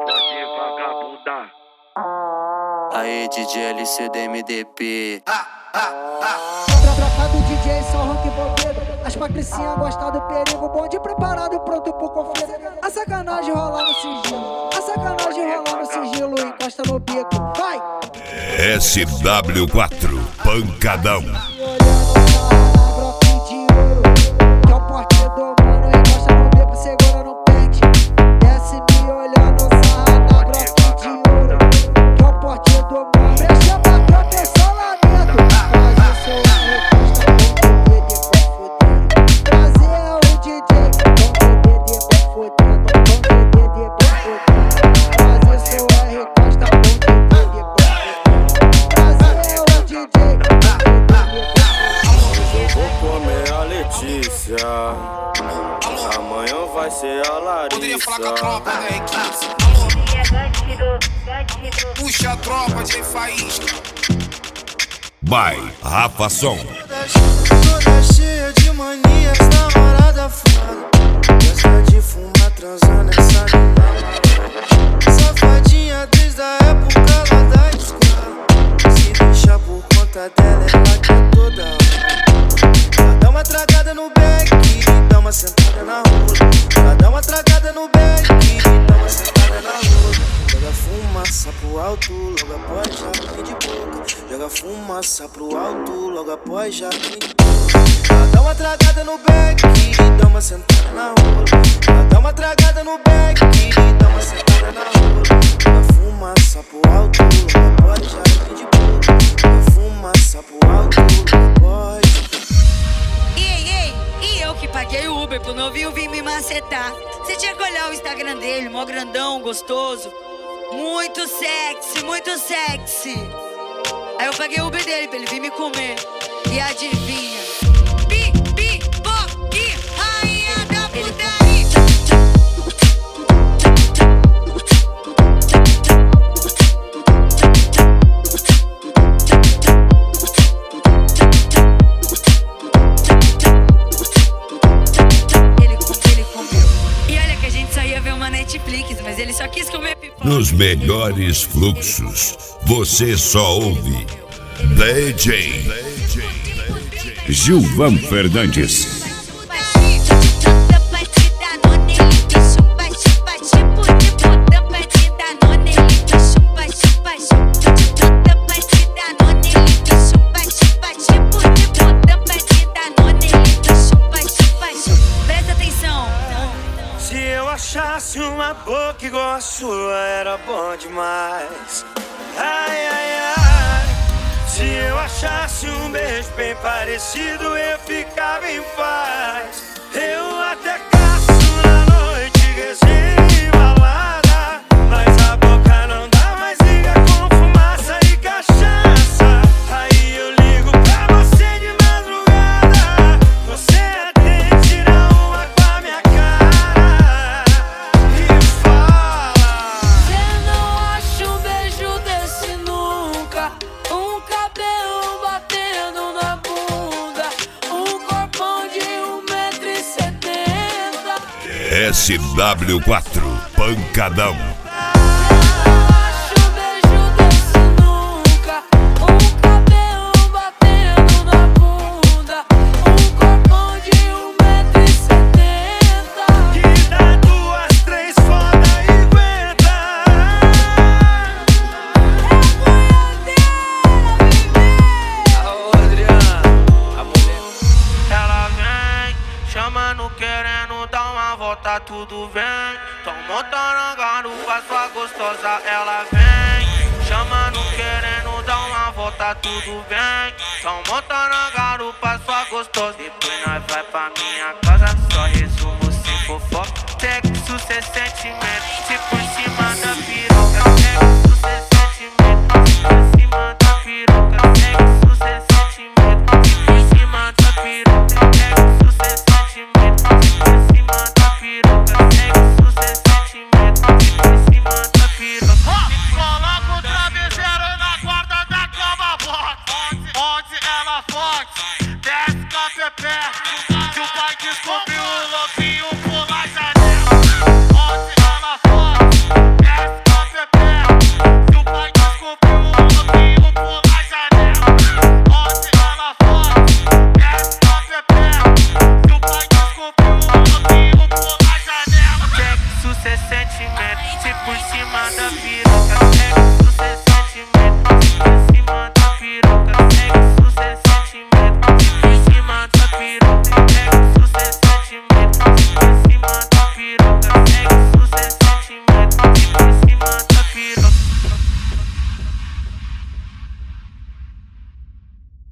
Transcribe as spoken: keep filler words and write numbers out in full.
Pode vagabundar. Aê, D J L C D M D P. Troca do D J, só rock envolvido. As patricinhas gostam do perigo. Bonde preparado, pronto pro conflito. A sacanagem rola no sigilo. A sacanagem rola no sigilo. Encosta no bico, vai! S W quatro, pancadão. Amanhã vai ser a Larissa. Poderia falar com a tropa da R quinze. Puxa a tropa de faísca. By Rafa Som. Toda cheia de manias, namorada fumada. Gosta de fumar, transando essa mina. Safadinha desde a época lá da escola. Se deixar por conta dela, ela quer toda hora. Dá uma tragada no beck, dá uma sentada na rua. Ela dá uma tragada no beck, dá uma sentada na rua. Joga fumaça pro alto, logo após jardim de boca. Joga fumaça pro alto, logo após jardim de boca. Ela dá uma tragada no beck, dá uma sentada na rua. Ela dá uma tragada no beck, dá uma sentada na rua. Joga fumaça pro alto, logo após jardim de boca. Joga fumaça pro alto, logo após. Ei, ei, e eu que paguei o Uber pro novinho vir me macetar. Você tinha que olhar o Instagram dele, mó grandão, gostoso. Muito sexy, muito sexy. Aí eu paguei o Uber dele pra ele vir me comer. E adivinha? Pi, pi, bo, e rainha da putaria. Netflix, mas ele só quis comer pipoca. Nos melhores fluxos, você só ouve D J Gilvan Fernandes. Achasse uma boca igual a sua era bom demais. Ai, ai, ai. Se eu achasse um beijo bem parecido, eu ficava em paz. Eu até caço na noite, resenha e balada, mas a boca não dá mais liga com fumaça e cachaça. Aí eu ligo pra você de madrugada, você atende na uma com a minha cara. S W quatro, pancadão. Tá tudo vem, tão montando garupa, sua gostosa ela vem. Chamando, querendo dar uma volta, tudo vem. Tão montando garupa, sua gostosa. Depois nós vai pra minha casa, só resumo sem fofoca. Sexo sem sentimento.